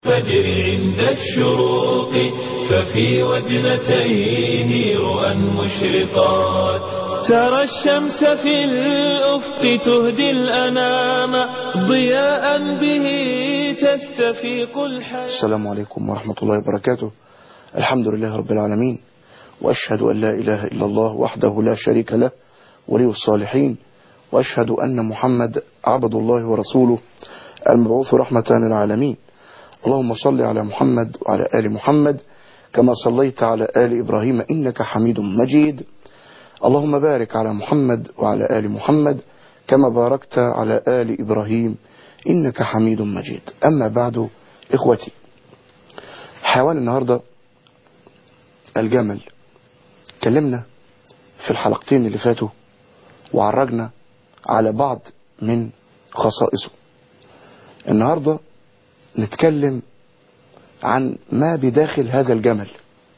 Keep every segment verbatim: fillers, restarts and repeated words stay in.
الفجر عند الشروق ففي وجنتيه رؤى مشرقات ترى الشمس في الأفق تهدي الأنام ضياء به تستفيق الحياة. السلام عليكم ورحمة الله وبركاته. الحمد لله رب العالمين، وأشهد أن لا إله إلا الله وحده لا شريك له ولي الصالحين، وأشهد أن محمد عبد الله ورسوله المبعوث رحمة للعالمين. اللهم صل على محمد وعلى آل محمد كما صليت على آل إبراهيم إنك حميد مجيد. اللهم بارك على محمد وعلى آل محمد كما باركت على آل إبراهيم إنك حميد مجيد. أما بعد، إخوتي، حيوان النهاردة الجمل. اتكلمنا في الحلقتين اللي فاتوا وعرجنا على بعض من خصائصه. النهاردة نتكلم عن ما بداخل هذا الجمل،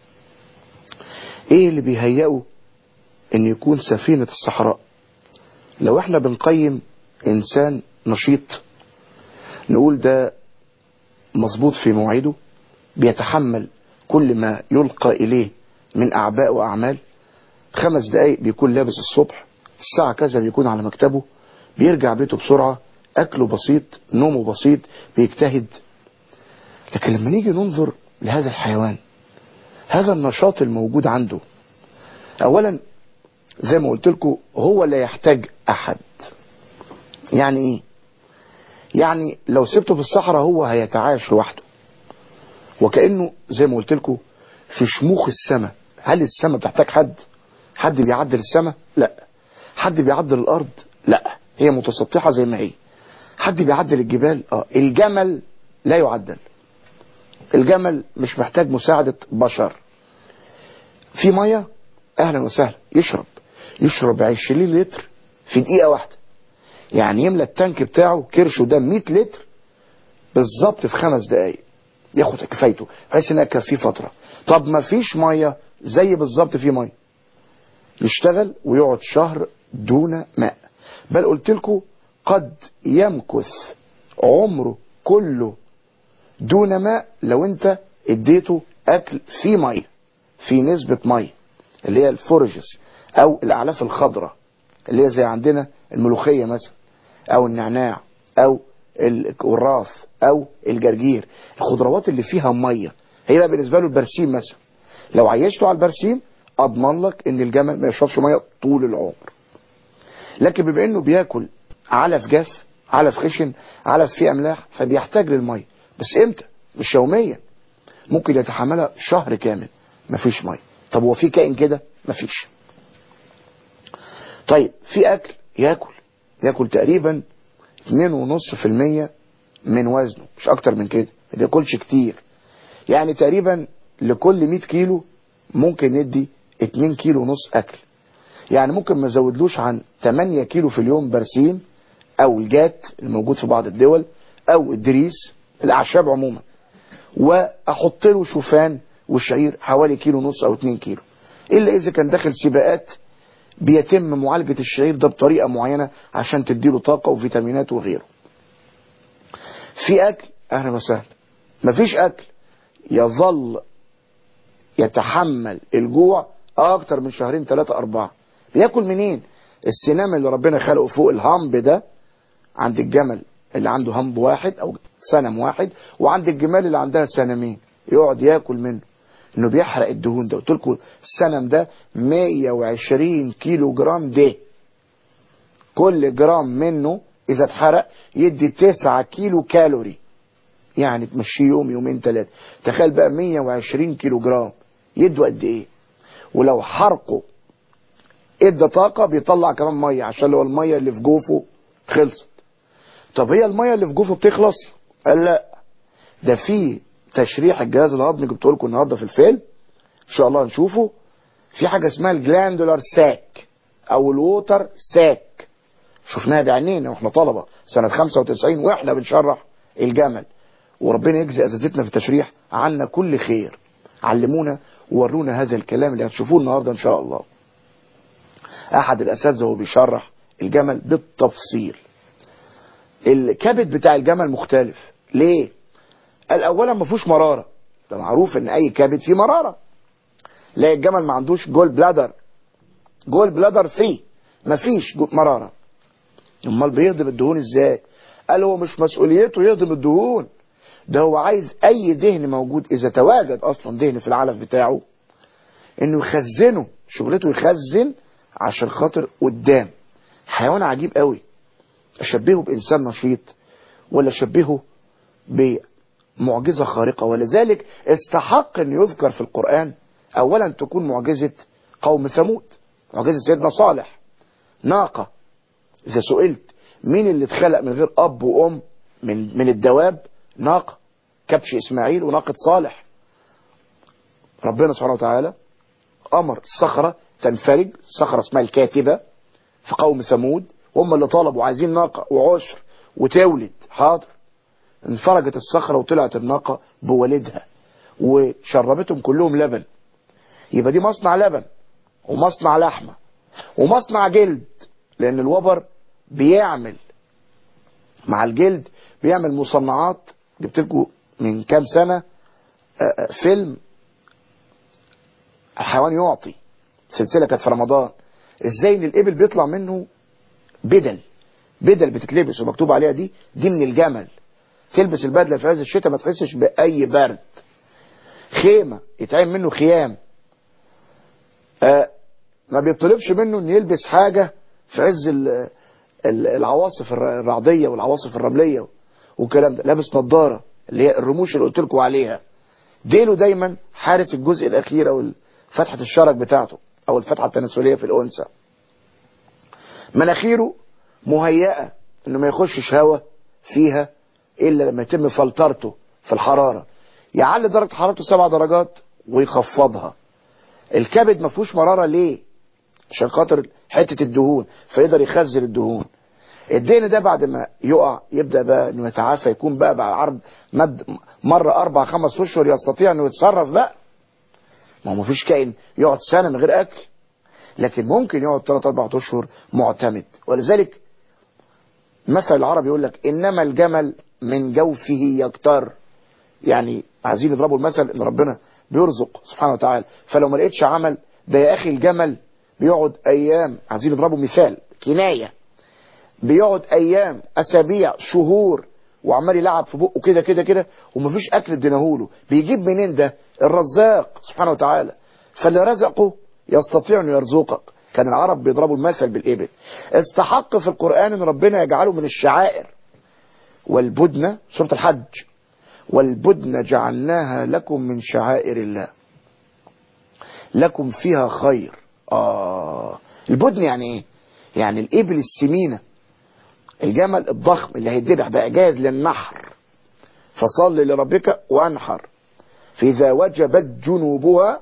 ايه اللي بيهيئه ان يكون سفينة الصحراء. لو احنا بنقيم انسان نشيط نقول ده مظبوط في مواعيده، بيتحمل كل ما يلقى اليه من اعباء واعمال. خمس دقايق بيكون لابس الصبح، الساعة كذا بيكون على مكتبه، بيرجع بيته بسرعة، اكله بسيط، نومه بسيط، بيجتهد. لكن لما نيجي ننظر لهذا الحيوان، هذا النشاط الموجود عنده، اولا زي ما قلت لكم هو لا يحتاج احد. يعني ايه؟ يعني لو سبته في الصحراء هو هيتعايش لوحده، وكأنه زي ما قلت لكم في شموخ السماء. هل السماء بتحتاج حد؟ حد بيعدل السماء؟ لا. حد بيعدل الارض؟ لا، هي متسطحة زي ما هي. حد بيعدل الجبال؟ اه. الجمل لا يعدل. الجمل مش محتاج مساعدة بشر. في مية اهلا وسهلا، يشرب يشرب عشرين لتر في دقيقة واحدة. يعني يملى التانك بتاعه كرشه ده مية لتر بالظبط في خمس دقايق، ياخد كفايته بحيث انها تكفيه فترة. طب ما فيش مية، زي بالظبط في مية، يشتغل ويقعد شهر دون ماء. بل قلت لكم قد يمكث عمره كله دون ماء لو انت اديته اكل فيه مية، في نسبة مية، اللي هي الفورجز او الاعلاف الخضراء اللي هي زي عندنا الملوخية مثلا، او النعناع، او الكراث، او الجرجير. الخضروات اللي فيها مية. هي بقى بالنسبة له البرسيم مثلا، لو عيشته على البرسيم اضمن لك ان الجمل ما يشربش مية طول العمر. لكن بما انه بياكل علف جاف، علف خشن، علف فيه املاح، فبيحتاج للمية. بس امتى؟ مش يوميا، ممكن يتحملها شهر كامل مفيش مية. طب هو في كائن كده؟ مفيش. طيب في اكل، ياكل ياكل تقريبا اتنين ونص في المية من وزنه، مش اكتر من كده. ما بياكلش كتير، يعني تقريبا لكل مية كيلو ممكن ندي اتنين كيلو ونص اكل. يعني ممكن ما زودلوش عن تمانية كيلو في اليوم برسيم، او الجات الموجود في بعض الدول، او الدريس، الاعشاب عموما. واحط له شوفان والشعير حوالي كيلو ونص او اتنين كيلو. الا اذا كان داخل سباقات بيتم معالجة الشعير ده بطريقة معينة عشان تديله طاقة وفيتامينات وغيره. في اكل اهلا وسهلا. مفيش اكل يظل يتحمل الجوع اكتر من شهرين ثلاثة اربعة. بياكل منين؟ السنام اللي ربنا خلقه فوق الهمب ده عند الجمل اللي عنده همب واحد او سنم واحد، وعند الجمال اللي عندها سنمين، يقعد ياكل منه. انه بيحرق الدهون ده. قلت لكم السنم ده مية وعشرين كيلو جرام ده، كل جرام منه اذا اتحرق يدي تسعة كيلو كالوري، يعني تمشي يوم يومين ثلاثة. تخيل بقى مية وعشرين كيلو جرام يدوا قد ايه. ولو حرقه ادى طاقة بيطلع كمان مية، عشان لو المية اللي في جوفه خلصت. طب هي المية اللي في جوفه بتخلص؟ قال لا، ده في تشريح الجهاز الهضمي جبته لكم النهارده في الفيلم ان شاء الله نشوفه. في حاجة اسمها الجلاندولار ساك او الووتر ساك، شفناها بعينينا واحنا طلبة سنة خمسة وتسعين واحنا بنشرح الجمل. وربنا يجزي اساتذتنا في التشريح عنا كل خير، علمونا وورونا هذا الكلام اللي هتشوفوه النهارده ان شاء الله. احد الاساتذه وهو بيشرح الجمل بالتفصيل. الكبد بتاع الجمل مختلف. ليه؟ الاولا ما فيهوش مراره، ده معروف ان اي كبد فيه مراره. لا الجمل ما عندوش جول بلادر، جول بلادر فري، ما فيش مراره. امال بيهضم الدهون ازاي؟ قال هو مش مسؤوليته يهضم الدهون، ده هو عايز اي دهن موجود اذا تواجد اصلا دهن في العلف بتاعه انه يخزنه، شغلته يخزن عشان خاطر قدام. حيوان عجيب قوي. اشبهه بانسان نشيط ولا اشبهه بمعجزة خارقة؟ ولذلك استحق ان يذكر في القرآن اولا تكون معجزة قوم ثمود، معجزة سيدنا صالح، ناقة. اذا سئلت مين اللي اتخلق من غير اب وام من من الدواب؟ ناقة، كبش اسماعيل وناقة صالح. ربنا سبحانه وتعالى امر الصخرة تنفرج، صخرة اسمها الكاتبة في قوم ثمود، هم اللي طلبوا عايزين ناقة وعشر وتولد. حاضر، انفرجت الصخرة وطلعت الناقة بولدها وشربتهم كلهم لبن. يبقى دي مصنع لبن ومصنع لحمة ومصنع جلد، لان الوبر بيعمل مع الجلد بيعمل مصنعات. جبت لكم من كام سنة فيلم الحيوان يعطي، سلسلة كانت في رمضان، ازاي ان الابل بيطلع منه بدل بدل بتتلبس ومكتوب عليها دي دي من الجمل. تلبس البدله في عز الشتاء ما تحسش باي برد. خيمه يتعمل منه خيام. آه ما بيطلبش منه ان يلبس حاجه في عز العواصف الرعديه والعواصف الرمليه والكلام ده، لابس نظاره اللي هي الرموش اللي قلت لكم عليها. ديله دايما حارس الجزء الاخير او فتحه الشرج بتاعته او الفتحه التناسليه في الانثى. مناخيره مهيئه انه ما يخشش هواء فيها الا لما يتم فلترته في الحراره، يعلي درجه حرارته سبع درجات ويخفضها. الكبد ما فيهوش مراره ليه؟ عشان خاطر حته الدهون، فيقدر يخزن الدهون. الدهن ده بعد ما يقع يبدا بقى انه يتعافى، يكون بقى بعد عرض مد مره اربع خمس اشهر يستطيع انه يتصرف بقى. ما هو ما فيش كائن يقعد سنه من غير اكل، لكن ممكن يقعد ثلاث اربع اشهر معتمد. ولذلك مثل العربي يقول لك انما الجمل من جوفه يكتر. يعني عايزين يضربوا المثل ان ربنا بيرزق سبحانه وتعالى، فلو ما لقيتش عمل ده يا اخي الجمل بيقعد ايام، عايزين يضربوا مثال كنايه، بيقعد ايام اسابيع شهور وعمال يلعب في بقه كده كده كده ومفيش اكل اديناهوله. بيجيب منين ده؟ الرزاق سبحانه وتعالى. فاللي رزقه يستطيع انه يرزقك. كان العرب بيضربوا المثل بالابل. استحق في القرآن ان ربنا يجعله من الشعائر. والبدن سورة الحج، والبدن جعلناها لكم من شعائر الله لكم فيها خير. آه البدن يعني ايه؟ يعني الابل السمينة، الجمل الضخم اللي هيتذبح بقى جاهز للنحر، فصل لربك وانحر، فإذا وجبت جنوبها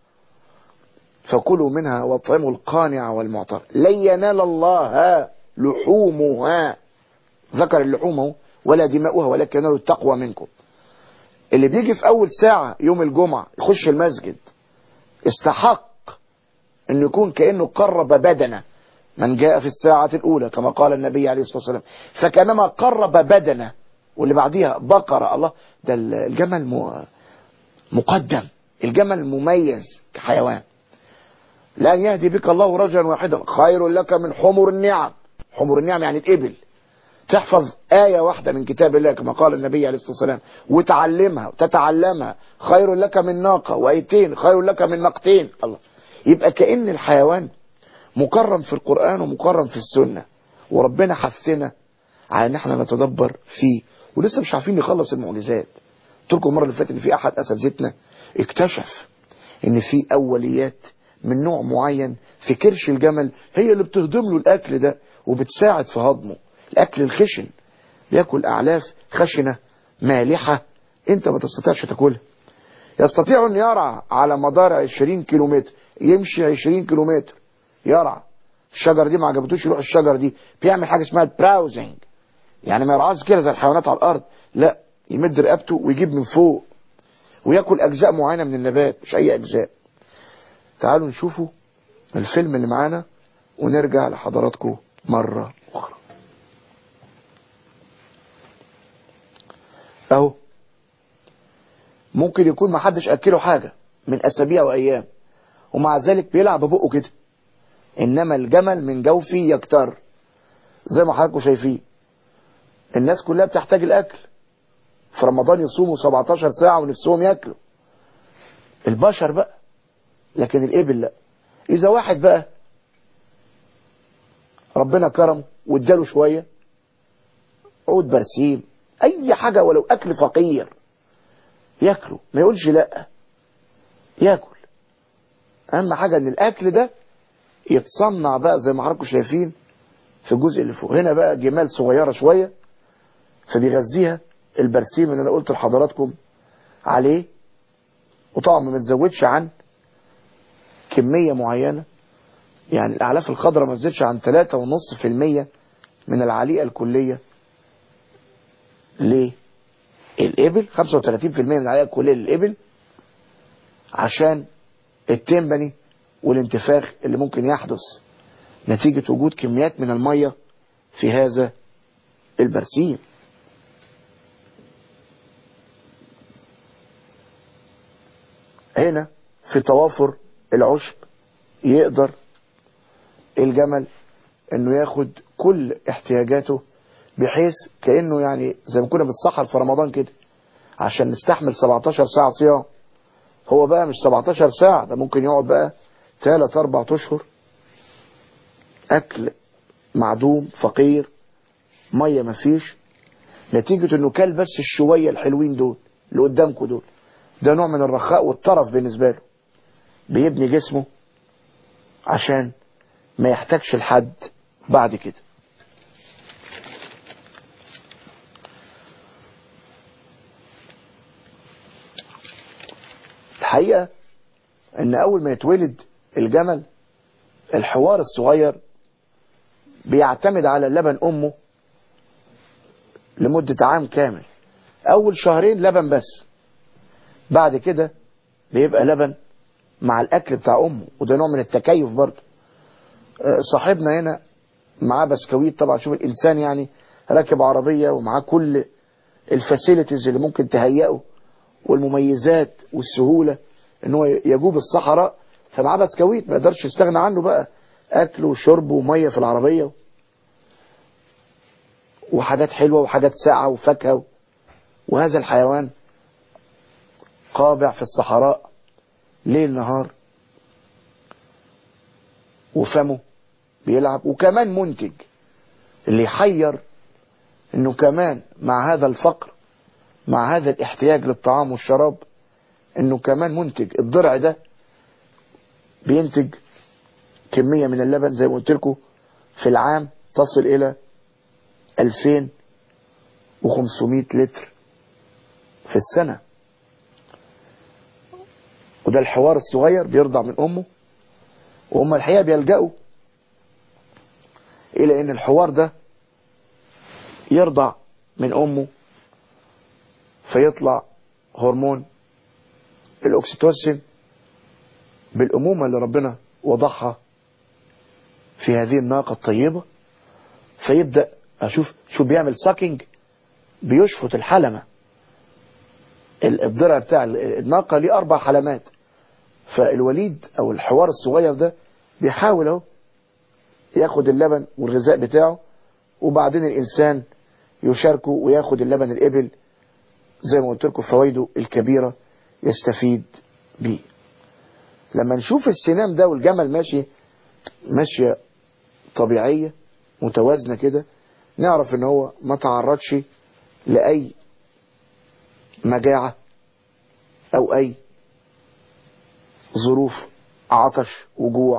فكلوا منها واطعموا القانع والمعتر لن ينال الله لحومها، ذكر اللحوم ولا دماؤها ولكن ينال التقوى منكم. اللي بيجي في اول ساعة يوم الجمعة يخش المسجد استحق انه يكون كأنه قرب بدنه. من جاء في الساعة الاولى كما قال النبي عليه الصلاة والسلام فكانما قرب بدنه. واللي بعديها بقرة. الله، ده الجمل مقدم، الجمل مميز كحيوان. لأن يهدي بك الله رجلا واحدا خير لك من حمر النعم. حمر النعم يعني الإبل. تحفظ آية واحدة من كتاب الله كما قال النبي عليه الصلاة والسلام وتعلمها وتتعلمها خير لك من ناقة، وآيتين خير لك من ناقتين. الله، يبقى كأن الحيوان مكرم في القرآن ومكرم في السنة، وربنا حثنا على ان احنا نتدبر فيه. ولسه مش عارفين نخلص المعجزات. قلت لكم المرة اللي فاتت ان في احد اساتذتنا اكتشف ان في اوليات من نوع معين في كرش الجمل هي اللي بتهضم له الاكل ده وبتساعد في هضمه. الاكل الخشن، بياكل اعلاف خشنة مالحة انت ما تستطيعش تاكلها. يستطيع ان يرعى على مدار عشرين كيلومتر، يمشي عشرين كيلومتر يرعى. الشجر دي ما عجبتوش يروح الشجر دي، بيعمل حاجة اسمها براوزنج، يعني ما يرعاش كده زي الحيوانات على الارض، لا يمد رقبته ويجيب من فوق وياكل اجزاء معينة من النبات مش اي اجزاء. تعالوا نشوفوا الفيلم اللي معانا ونرجع لحضراتكم مرة اخرى. اهو ممكن يكون ما حدش أكله حاجة من أسابيع وأيام، ومع ذلك بيلعب ببقه كده. إنما الجمل من جوفي يكتر، زي ما حضراتكم شايفين. الناس كلها بتحتاج الأكل، في رمضان يصوموا سبعتاشر ساعة ونفسهم يأكلوا، البشر بقى. لكن الإبل لا. إذا واحد بقى ربنا كرمه واداله شوية عود برسيم، أي حاجة ولو أكل فقير يأكله، ما يقولش لا، يأكل. أهم حاجة إن الأكل ده يتصنع بقى زي ما حضراتكم شايفين في الجزء اللي فوق. هنا بقى جمال صغيرة شوية، فبيغذيها البرسيم اللي أنا قلت لحضراتكم عليه، وطبعا ما بنزودش عن كمية معينة. يعني الأعلاف الخضراء ما تزيدش عن ثلاثة فاصلة خمسة بالمية من العليقة الكلية. ليه؟ الإبل خمسة وثلاثين بالمية من العليقة الكلية للإبل، عشان التنبني والانتفاخ اللي ممكن يحدث نتيجة وجود كميات من المية في هذا البرسيم. هنا في توافر العشب يقدر الجمل انه ياخد كل احتياجاته، بحيث كأنه يعني زي ما كنا بنسحر في رمضان كده عشان نستحمل سبعتاشر ساعة صيام. هو بقى مش سبعتاشر ساعة، ده ممكن يقعد بقى ثلاثة أربعة أشهر أكل معدوم فقير، مية مفيش، نتيجة انه كل بس الشوية الحلوين دول اللي قدامكم دول. ده نوع من الرخاء والطرف بالنسبة له، بيبني جسمه عشان ما يحتاجش لحد بعد كده. الحقيقة ان اول ما يتولد الجمل، الحوار الصغير بيعتمد على لبن امه لمدة عام كامل. اول شهرين لبن بس، بعد كده بيبقى لبن مع الاكل بتاع امه، وده نوع من التكيف برضه. صاحبنا هنا معاه بسكويت، طبعا شوف الانسان يعني راكب عربية ومعاه كل الفاسيلتيز اللي ممكن تهيئه والمميزات والسهولة ان هو يجوب الصحراء، فمعاه بسكويت ما يقدرش يستغنى عنه بقى، اكل وشرب ومية في العربية وحاجات حلوة وحاجات ساقعة وفاكهة. وهذا الحيوان قابع في الصحراء ليل نهار، وفمه بيلعب، وكمان منتج. اللي يحير انه كمان مع هذا الفقر، مع هذا الاحتياج للطعام والشراب، انه كمان منتج. الضرع ده بينتج كمية من اللبن زي ما قلت لكم في العام تصل الى ألفين وخمسمائة لتر في السنة. وده الحوار الصغير بيرضع من امه، وهم الحقيقة بيلجأوا الى ان الحوار ده يرضع من امه، فيطلع هرمون الاكسيتوسين بالامومة اللي ربنا وضعها في هذه الناقة الطيبة، فيبدأ اشوف شو بيعمل ساكينج، بيشفط الحلمة. الضرع بتاع الناقة ليه اربع حلمات، فالوليد او الحوار الصغير ده بيحاول اهو ياخد اللبن والغذاء بتاعه، وبعدين الانسان يشاركه وياخد اللبن الابل زي ما قلت لكم فوائده الكبيرة يستفيد بيه. لما نشوف السنام ده والجمل ماشي ماشية طبيعية متوازنة كده، نعرف ان هو ما تعرضش لأي مجاعة او اي ظروف عطش وجوع.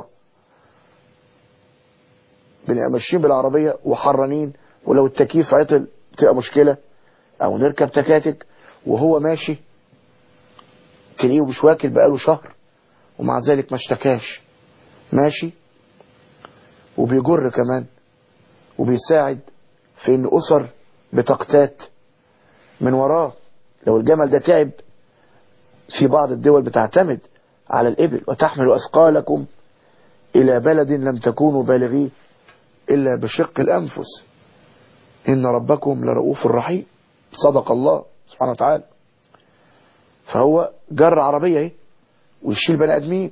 بنبقى ماشيين بالعربية وحرانين، ولو التكييف عطل تبقى مشكلة، او نركب تكاتك وهو ماشي تلاقيه مش واكل بقاله شهر ومع ذلك ما اشتكاش، ماشي وبيجر كمان، وبيساعد في ان اسر بتقتات من وراه. لو الجمل ده تعب، في بعض الدول بتعتمد على الإبل، وتحمل أثقالكم إلى بلد لم تكونوا بالغيه إلا بشق الأنفس إن ربكم لرؤوف رحيم. صدق الله سبحانه وتعالى. فهو جر عربية اهي ويشيل بني ادمين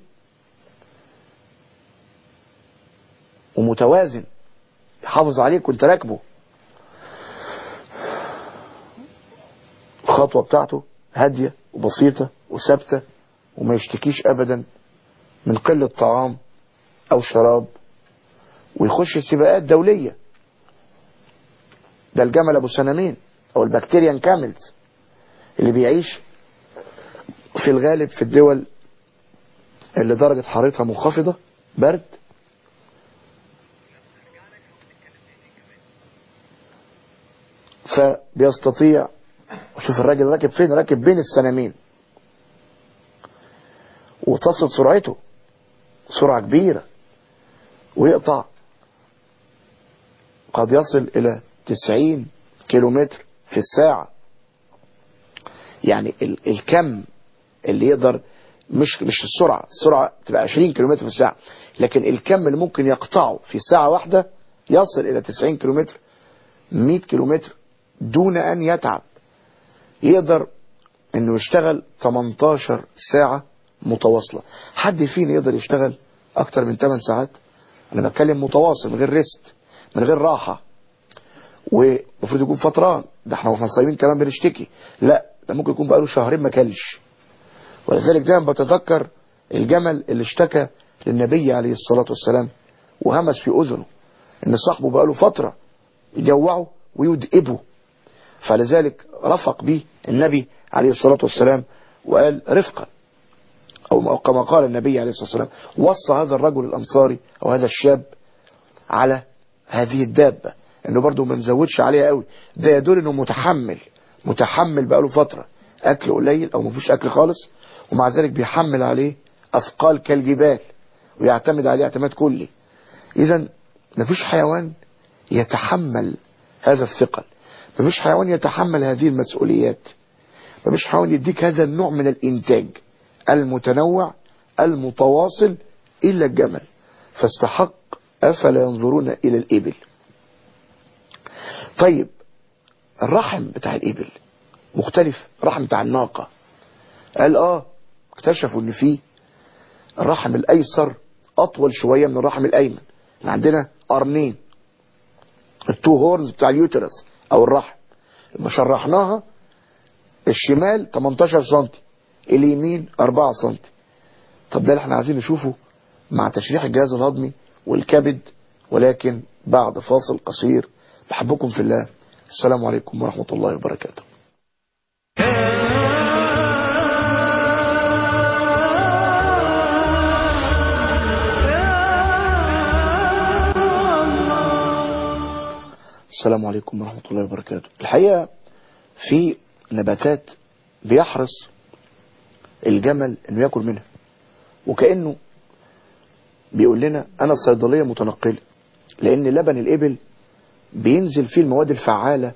ومتوازن يحافظ عليك وانت راكبه. الخطوة بتاعته هادية وبسيطة وثابتة وما يشتكيش ابدا من قلة طعام او شراب، ويخش سباقات دولية. ده الجمل ابو سنمين او البكتيريان كاملز اللي بيعيش في الغالب في الدول اللي درجة حرارتها منخفضة برد، فبيستطيع. شوف الراجل راكب فين، راكب بين السنمين، وتصل سرعته سرعة كبيرة، ويقطع قد يصل الى تسعين كيلومتر في الساعة. يعني ال الكم اللي يقدر، مش مش السرعة، السرعة تبقى عشرين كيلومتر في الساعة، لكن الكم اللي ممكن يقطعه في ساعة واحدة يصل الى تسعين كيلومتر، مئة كيلومتر دون ان يتعب. يقدر انه يشتغل تمنتاشر ساعة متواصلة. حد فينا يقدر يشتغل اكتر من ثماني ساعات؟ انا بتكلم متواصل من غير ريست، من غير راحة. ومفروض يكون فتران، ده احنا واحنا صايمين كمان بنشتكي، لا ده ممكن يكون بقاله شهرين ما كلش. ولذلك دايما بتذكر الجمل اللي اشتكى للنبي عليه الصلاة والسلام وهمس في اذنه ان صاحبه بقاله فترة يجوعه ويدئبه، فلذلك رفق به النبي عليه الصلاة والسلام وقال رفقا، او كما قال النبي عليه الصلاة والسلام، وصى هذا الرجل الانصاري او هذا الشاب على هذه الدابة انه برضو ما نزودش عليها قوي. ده يدل انه متحمل متحمل بقاله فترة، اكل قليل او ما فيش اكل خالص، ومع ذلك بيحمل عليه اثقال كالجبال ويعتمد عليه اعتماد كلي. اذا ما فيش حيوان يتحمل هذا الثقل، ما فيش حيوان يتحمل هذه المسؤوليات، ما فيش حيوان يديك هذا النوع من الانتاج المتنوع المتواصل الا الجمل. فاستحق افلا ينظرون الى الابل. طيب الرحم بتاع الابل مختلف الرحم بتاع الناقة. قال اه اكتشفوا ان فيه الرحم الايسر اطول شوية من الرحم الايمن. اللي عندنا قرنين، التو هورنز بتاع اليوترس او الرحم، لما شرحناها الشمال تمنتاشر سنتي، اليمين اربعة سنتي. طب ده اللي احنا عايزين نشوفه مع تشريح الجهاز الهضمي والكبد، ولكن بعد فاصل قصير. بحبكم في الله، السلام عليكم ورحمة الله وبركاته. السلام عليكم ورحمة الله وبركاته. الحقيقة في نباتات بيحرص الجمل انه ياكل منها، وكأنه بيقول لنا انا صيدلية متنقلة، لان لبن الابل بينزل فيه المواد الفعالة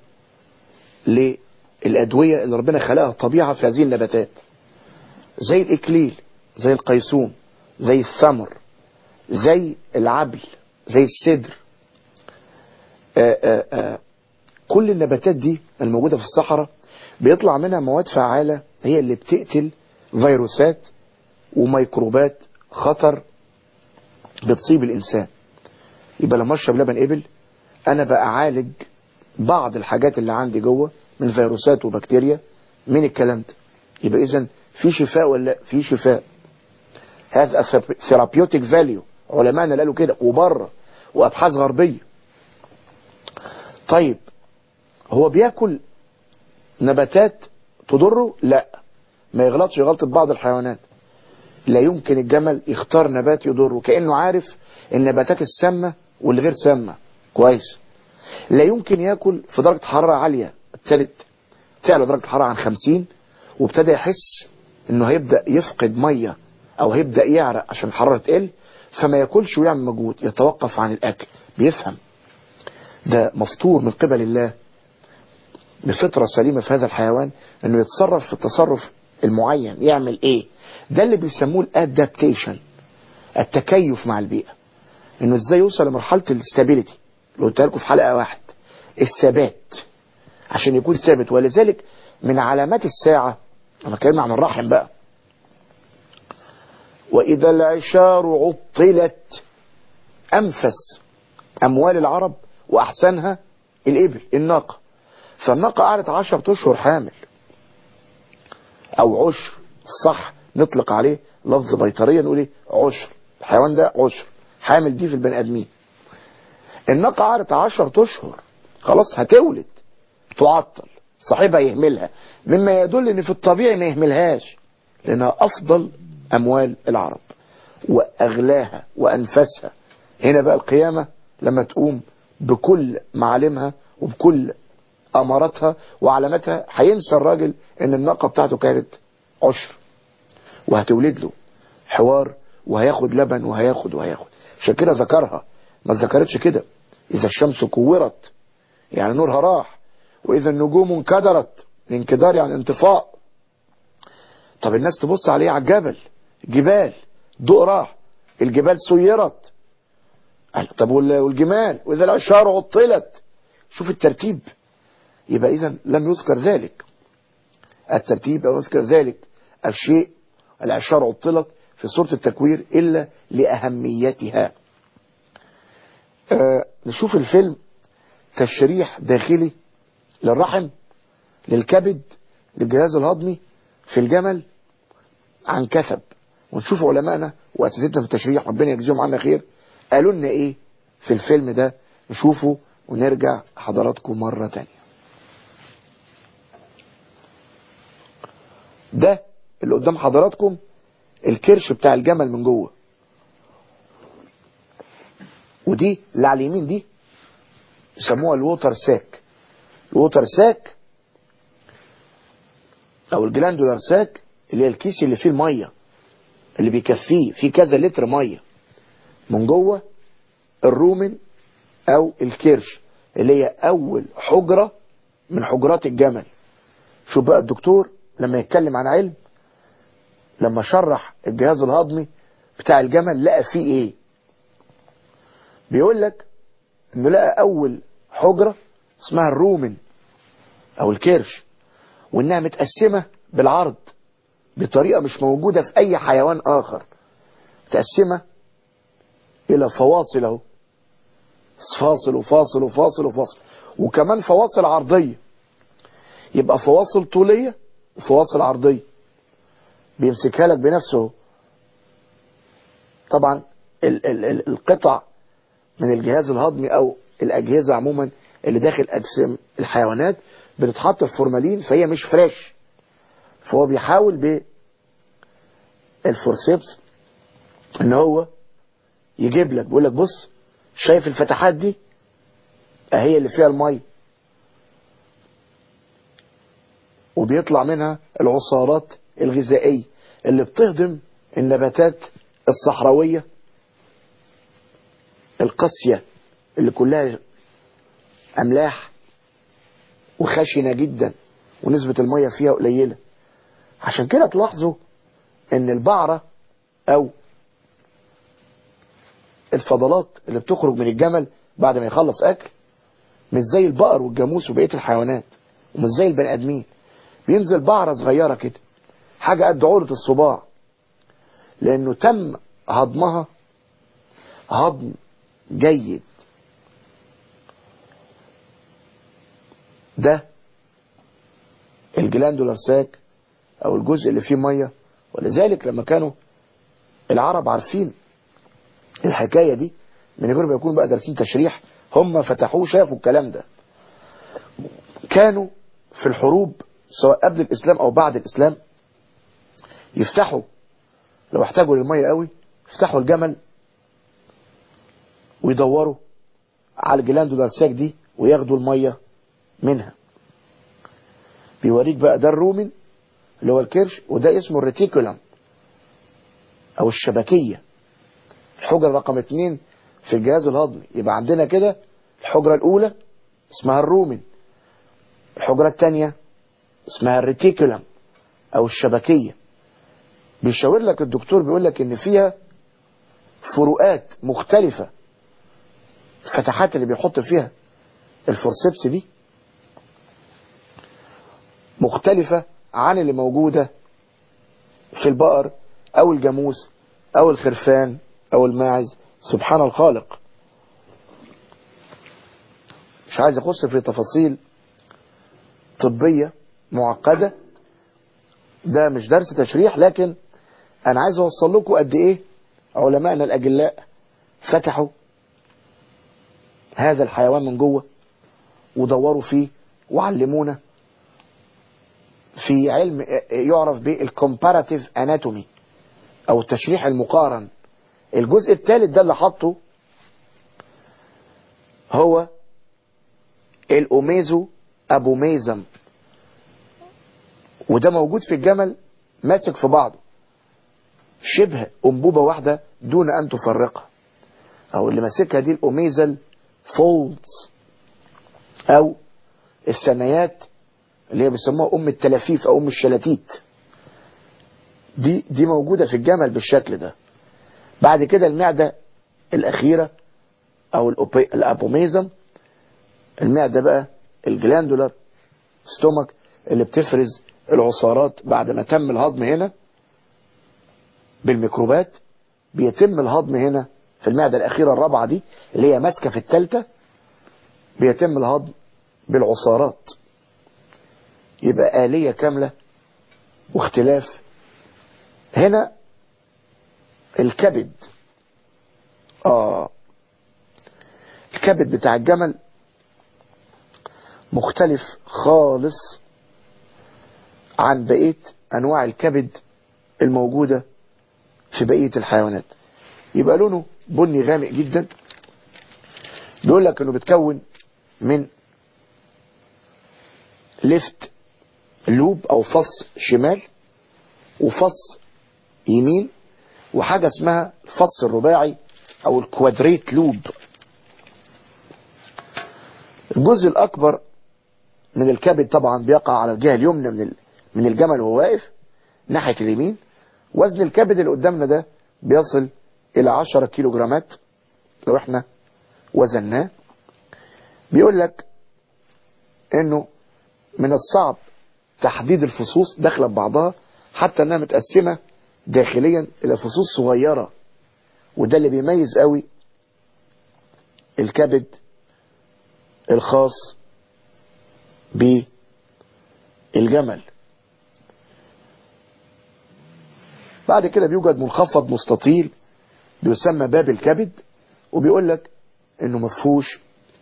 للأدوية اللي ربنا خلقها طبيعة في هذه النباتات، زي الإكليل، زي القيسوم، زي الثمر، زي العبل، زي السدر. آآ آآ كل النباتات دي الموجودة في الصحراء بيطلع منها مواد فعالة هي اللي بتقتل فيروسات وميكروبات خطر بتصيب الإنسان. يبقى لما اشرب لبن إبل أنا بأعالج بعض الحاجات اللي عندي جوه من فيروسات وبكتيريا من الكلام ده. يبقى إذن في شفاء ولا في شفاء؟ هذا ثيرابيوتيك فاليو، علماءنا قالوا كده وبره وأبحاث غربية. طيب هو بياكل نباتات تضره؟ لا، ما يغلطش غلطة بعض الحيوانات. لا يمكن الجمل يختار نبات يضره، كأنه عارف النباتات السامة واللي غير سامة كويس. لا يمكن ياكل في درجة حرارة عالية، ابتدت تعلى درجة الحرارة عن خمسين وابتدى يحس انه هيبدأ يفقد مية او هيبدأ يعرق عشان الحرارة تقل، فما ياكلش ويعمل مجهود، يتوقف عن الاكل. بيفهم ده مفطور من قبل الله بفطرة سليمة في هذا الحيوان انه يتصرف في التصرف المعين. يعمل ايه؟ ده اللي بيسموه الادابتيشن، التكيف مع البيئة. انه ازاي يوصل لمرحلة الاستابيليتي اللي قلتها لكم في حلقة واحد، الثبات، عشان يكون ثابت. ولذلك من علامات الساعة انا بتكلم عن الرحم بقى. واذا العشار عطلت، انفس اموال العرب واحسنها الابل الناقه. فالناقه قعدت عشرة اشهر حامل، او عشر صح نطلق عليه لفظ بيطريا نقول ايه عشر، الحيوان ده عشر حامل دي في البني ادمين. الناقه قعدت عشرة اشهر خلاص هتولد، تعطل، صاحبها يهملها، مما يدل ان في الطبيعي ما يهملهاش، لانها افضل اموال العرب واغلاها وانفسها. هنا بقى القيامة لما تقوم بكل معالمها وبكل اماراتها وعلاماتها، هينسى الراجل ان الناقة بتاعته كانت عشر وهتولد له حوار، وهياخد لبن وهياخد وهياخد. عشان كده ذكرها، ما ذكرتش كده اذا الشمس كورت يعني نورها راح، واذا النجوم انكدرت، الانكدار يعني انطفاء. طب الناس تبص عليه على الجبل، جبال ضوء راح، الجبال سيرت. طب والجمال واذا العشار عطلت، شوف الترتيب. يبقى اذا لم يذكر ذلك الترتيب او يذكر ذلك الشيء العشار عطلت في سورة التكوير الا لاهميتها. آه نشوف الفيلم تشريح داخلي للرحم، للكبد، للجهاز الهضمي في الجمل عن كثب، ونشوف علمائنا واساتذتنا في التشريح ربنا يجزيهم عنا خير قالوا لنا ايه في الفيلم ده. نشوفه ونرجع حضراتكم مرة تانية. ده اللي قدام حضراتكم الكرش بتاع الجمل من جوه، ودي اللي على اليمين دي يسموها الووتر ساك. الووتر ساك او الجلاندولار ساك اللي هي الكيس اللي فيه المية اللي بيكفيه فيه كذا لتر مية. من جوه الرومن او الكرش اللي هي اول حجرة من حجرات الجمل. شوف بقى الدكتور لما يتكلم عن علم، لما شرح الجهاز الهضمي بتاع الجمل لقى فيه ايه. بيقول لك انه لقى اول حجرة اسمها الرومن او الكرش، وانها متقسمة بالعرض بطريقة مش موجودة في اي حيوان اخر، متقسمة الى فواصل اهو، فاصل وفاصل وفاصل وفاصل، وكمان فواصل عرضية. يبقى فواصل طولية وفواصل عرضية بيمسكها لك بنفسه. طبعا ال ال ال القطع من الجهاز الهضمي او الاجهزة عموما اللي داخل اجسام الحيوانات بتتحط في فورمالين، فهي مش فريش. فهو بيحاول بالفورسيبس ان هو يجيب لك، بيقول لك بص شايف الفتحات دي اهي اللي فيها المية، وبيطلع منها العصارات الغذائية اللي بتهضم النباتات الصحراوية القاسية اللي كلها املاح وخشنة جدا ونسبة المية فيها قليلة. عشان كده تلاحظوا ان البعرة او الفضلات اللي بتخرج من الجمل بعد ما يخلص اكل مش زي البقر والجاموس وبقية الحيوانات، ومش زي البني ادمين. بينزل بعرة صغيرة كده حاجة قد عورة الصباع، لانه تم هضمها هضم جيد. ده الجلاندولار ساك او الجزء اللي فيه مية. ولذلك لما كانوا العرب عارفين الحكاية دي من غير ما يكون بقى دارسين تشريح، هم فتحوه شافوا الكلام ده. كانوا في الحروب سواء قبل الاسلام او بعد الاسلام يفتحوا لو احتاجوا للمية قوي، يفتحوا الجمل ويدوروا على الجلاندولار ساك دي وياخدوا المية منها. بيوريك بقى ده الرومن اللي هو الكرش، وده اسمه الريتيكولم او الشبكية، الحجرة رقم اتنين في الجهاز الهضمي. يبقى عندنا كده الحجرة الاولى اسمها الرومن، الحجرة الثانية اسمها الريتيكولم او الشبكية. بيشاور لك الدكتور بيقول لك ان فيها فروقات مختلفة، الفتحات اللي بيحط فيها الفورسيبس دي مختلفة عن اللي موجودة في البقر او الجاموس او الخرفان او الماعز. سبحان الخالق. مش عايز اخص في تفاصيل طبية معقدة، ده مش درس تشريح، لكن انا عايز اوصل لكم قد ايه علمائنا الاجلاء فتحوا هذا الحيوان من جوه ودوروا فيه وعلمونا في علم يعرف بالcomparative anatomy او التشريح المقارن. الجزء الثالث ده اللي حطه هو الاوميزو ابوميزم، وده موجود في الجمل ماسك في بعضه شبه انبوبة واحدة دون ان تفرقها، او اللي ماسكها دي الاوميزل فولدز او الثنايات اللي هي بيسموها ام التلافيف او ام الشلاتيت. دي دي موجودة في الجمل بالشكل ده. بعد كده المعدة الاخيرة او الابوميزم، المعدة بقى الجلاندولار ستومك اللي بتفرز العصارات بعد ما تم الهضم هنا بالميكروبات. بيتم الهضم هنا في المعدة الأخيرة الرابعة دي اللي هي ماسكة في الثالثة، بيتم الهضم بالعصارات. يبقى آلية كاملة واختلاف. هنا الكبد، آه الكبد بتاع الجمل مختلف خالص عن بقية أنواع الكبد الموجودة في بقية الحيوانات. يبقى لونه بني غامق جدا. بيقول لك انه بتكون من ليفت لوب او فص شمال وفص يمين وحاجة اسمها الفص الرباعي او الكوادريت لوب. الجزء الاكبر من الكبد طبعا بيقع على الجهة اليمنى من من الجمل وهو واقف ناحية اليمين. وزن الكبد اللي قدامنا ده بيصل الى عشرة كيلو جرامات لو احنا وزناه. بيقول لك انه من الصعب تحديد الفصوص داخله ببعضها، حتى انها متقسمه داخليا الى فصوص صغيره، وده اللي بيميز قوي الكبد الخاص بالجمل. بعد كده بيوجد منخفض مستطيل بيسمى باب الكبد، وبيقول لك انه مفهوش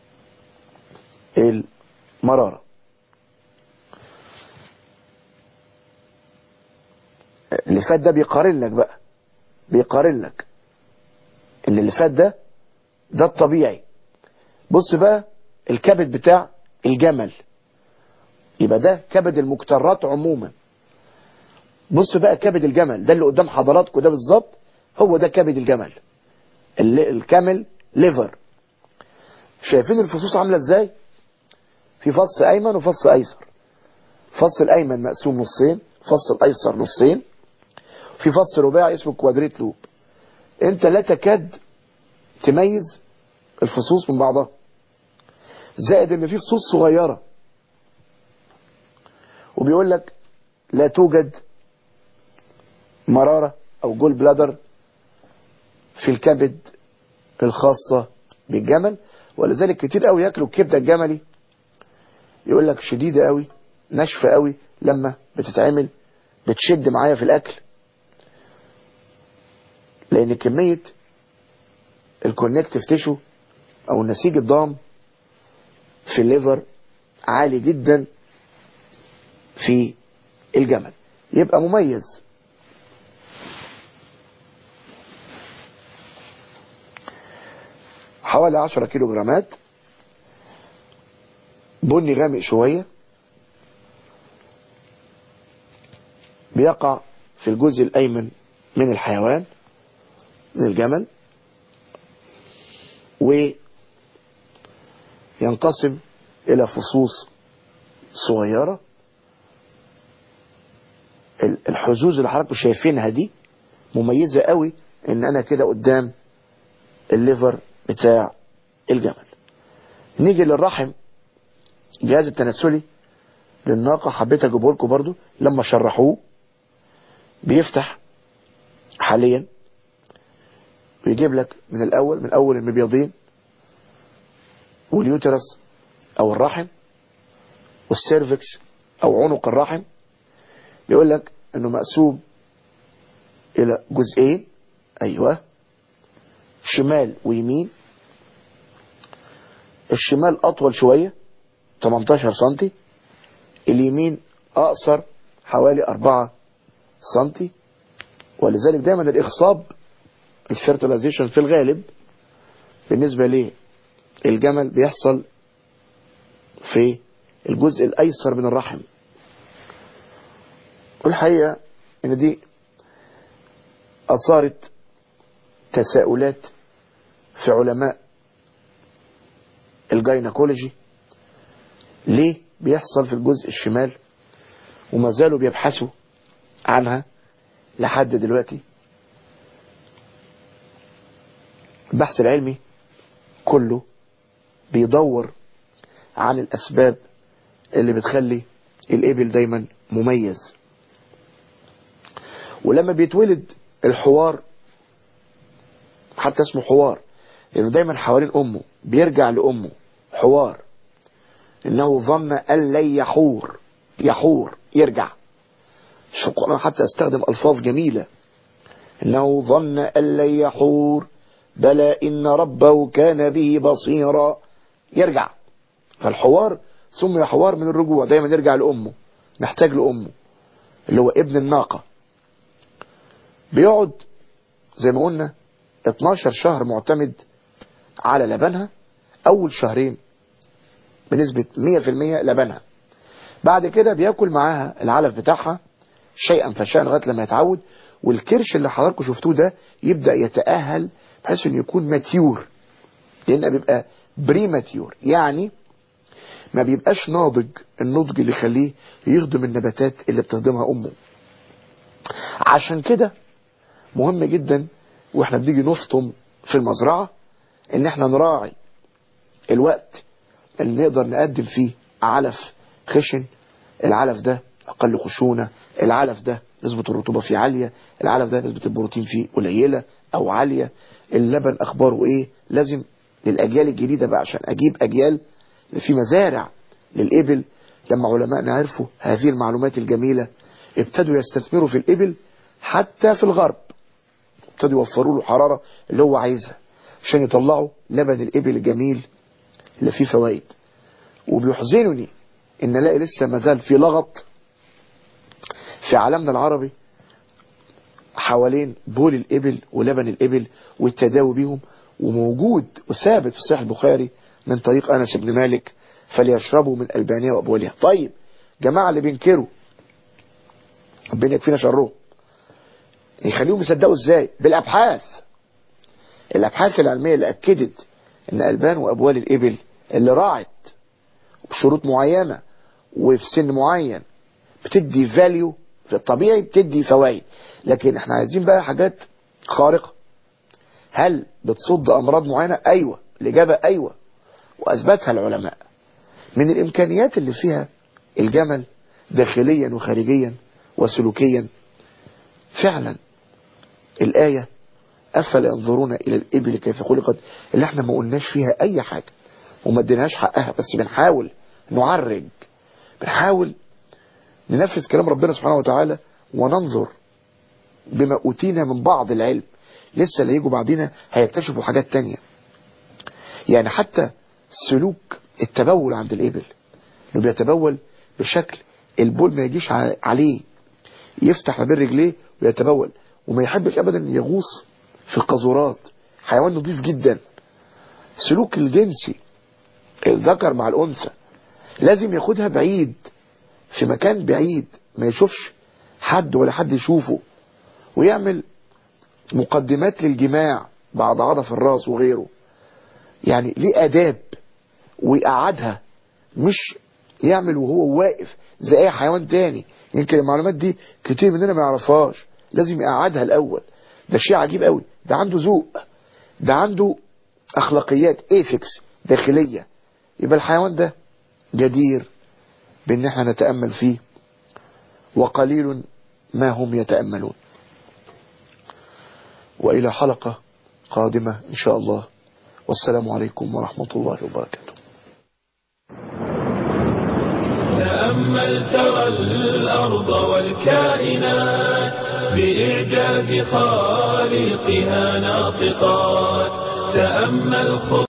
المرارة. اللي فات ده بيقارن لك بقى بيقارن لك ان اللي فات ده ده الطبيعي. بص بقى الكبد بتاع الجمل، يبقى ده كبد المكترات عموما. بص بقى كبد الجمل ده اللي قدام حضراتكم ده بالظبط، هو ده كبد الجمل الكامل ليفر. شايفين الفصوص عامله ازاي؟ في فص ايمن وفص ايسر. فص الايمن مقسوم نصين، فص الايسر نصين، في فص رباعي اسمه كوادريت لوب. انت لا تكاد تميز الفصوص من بعضها، زائد ان في فصوص صغيره. وبيقول لك لا توجد مراره او جول بلادر في الكبد الخاصه بالجمل، ولذلك كتير قوي ياكلوا الكبده الجملي يقول لك شديده قوي ناشفه قوي، لما بتتعمل بتشد معايا في الاكل، لان كميه الكونكتيف تيشو او النسيج الضام في الليفر عالي جدا في الجمل. يبقى مميز. حوالي عشرة كيلو جرامات، بني غامق شوية، بيقع في الجزء الأيمن من الحيوان من الجمل، وينقسم إلى فصوص صغيرة. الحزوز اللي حضراتكم شايفينها دي مميزة قوي، ان انا كده قدام الليفر بتاع الجمل. نيجي للرحم، الجهاز التناسلي للناقة حبيت اجيبه لكم برضو. لما شرحوه بيفتح حاليا ويجيب لك من الاول من اول المبيضين واليوترس او الرحم والسيرفكس او عنق الرحم. يقول لك انه مقسوم الى جزئين، ايوه، شمال ويمين. الشمال اطول شوية تمنتاشر سنتي، اليمين اقصر حوالي اربعة سنتي. ولذلك دايما الاخصاب الفيرتيلايزيشن في الغالب بالنسبة للجمل بيحصل في الجزء الايسر من الرحم. والحقيقة ان دي اثارت تساؤلات في علماء الجاينكولوجي، ليه بيحصل في الجزء الشمال، وما زالوا بيبحثوا عنها لحد دلوقتي. البحث العلمي كله بيدور عن الأسباب اللي بتخلي الإبل دايما مميز. ولما بيتولد الحوار، حتى اسمه حوار لأنه دايما حوالين أمه، بيرجع لأمه حوار، إنه ظن أن لن يحور، يحور يرجع. شو القرآن حتى استخدم ألفاظ جميلة، إنه ظن أن لن يحور بلى إن ربه كان به بصيرا، يرجع. فالحوار ثم حوار من الرجوع، دايما يرجع لأمه، محتاج لأمه اللي هو ابن الناقة. بيقعد زي ما قلنا اتناشر شهر معتمد على لبنها. أول شهرين بنسبة مية في المية لبنها، بعد كده بياكل معاها العلف بتاعها شيئا فشيئا لغاية لما يتعود. والكرش اللي حضراتكم شفتوه ده يبدأ يتأهل بحيث انه يكون ماتيور، لأنه بيبقى بريماتيور، يعني ما بيبقاش ناضج النضج اللي يخليه يخدم النباتات اللي بتخدمها أمه. عشان كده مهم جدا واحنا بنيجي نفطم في المزرعة ان احنا نراعي الوقت اللي نقدر نقدم فيه علف خشن، العلف ده اقل خشونة، العلف ده نسبة الرطوبة فيه عالية، العلف ده نسبة البروتين فيه قليلة او عالية، اللبن اخباره ايه. لازم للاجيال الجديدة بقى، عشان اجيب اجيال في مزارع للإبل. لما علماءنا عرفوا هذه المعلومات الجميلة ابتدوا يستثمروا في الإبل حتى في الغرب، ابتدوا يوفروا له حرارة اللي هو عايزها عشان يطلعوا لبن الإبل الجميل اللي فيه فوائد. وبيحزنني ان الاقي لسه مازال في لغط في عالمنا العربي حوالين بول الإبل ولبن الإبل والتداوي بهم، وموجود وثابت في صحيح البخاري من طريق أنس بن مالك فليشربوا من ألبانها وأبوالها. طيب جماعة اللي بينكروا ربنا يكفينا شرهم يخليهم يصدقوا ازاي؟ بالأبحاث. الأبحاث العلمية اللي أكدت ان ألبان وأبوال الإبل اللي راعت بشروط معينة وفي سن معين بتدي فاليو، في الطبيعي بتدي فوائد، لكن احنا عايزين بقى حاجات خارقة. هل بتصد أمراض معينة؟ أيوة. الإجابة أيوة، وأثبتها العلماء. من الإمكانيات اللي فيها الجمل داخليا وخارجيا وسلوكيا فعلا الآية أفلا ينظرون إلى الإبل كيف خلقت، اللي احنا ما قلناش فيها أي حاجة وما اديناش حقها، بس بنحاول نعرج، بنحاول ننفذ كلام ربنا سبحانه وتعالى وننظر بما أوتينا من بعض العلم. لسه اللي يجوا بعدين هيكتشفوا حاجات تانية. يعني حتى سلوك التبول عند الإبل، انه بيتبول بشكل البول ما يجيش عليه، يفتح ما بين رجليه ويتبول، وما يحبش ابدا يغوص في القاذورات. حيوان نظيف جدا. سلوك الجنسي الذكر مع الأنثى لازم ياخدها بعيد في مكان بعيد ما يشوفش حد ولا حد يشوفه، ويعمل مقدمات للجماع بعد عضف الراس وغيره. يعني ليه آداب، ويقعدها، مش يعمل وهو واقف زي اي حيوان تاني. يمكن المعلومات دي كتير مننا ما يعرفهاش، لازم يقعدها الاول. ده شيء عجيب قوي، ده عنده ذوق، ده عنده اخلاقيات ايثكس داخلية. يبقى الحيوان ده جدير بأن احنا نتأمل فيه، وقليل ما هم يتأملون. وإلى حلقة قادمة إن شاء الله، والسلام عليكم ورحمة الله وبركاته. تأمل ترى الأرض والكائنات بإعجاز خالقها ناطقات. تأمل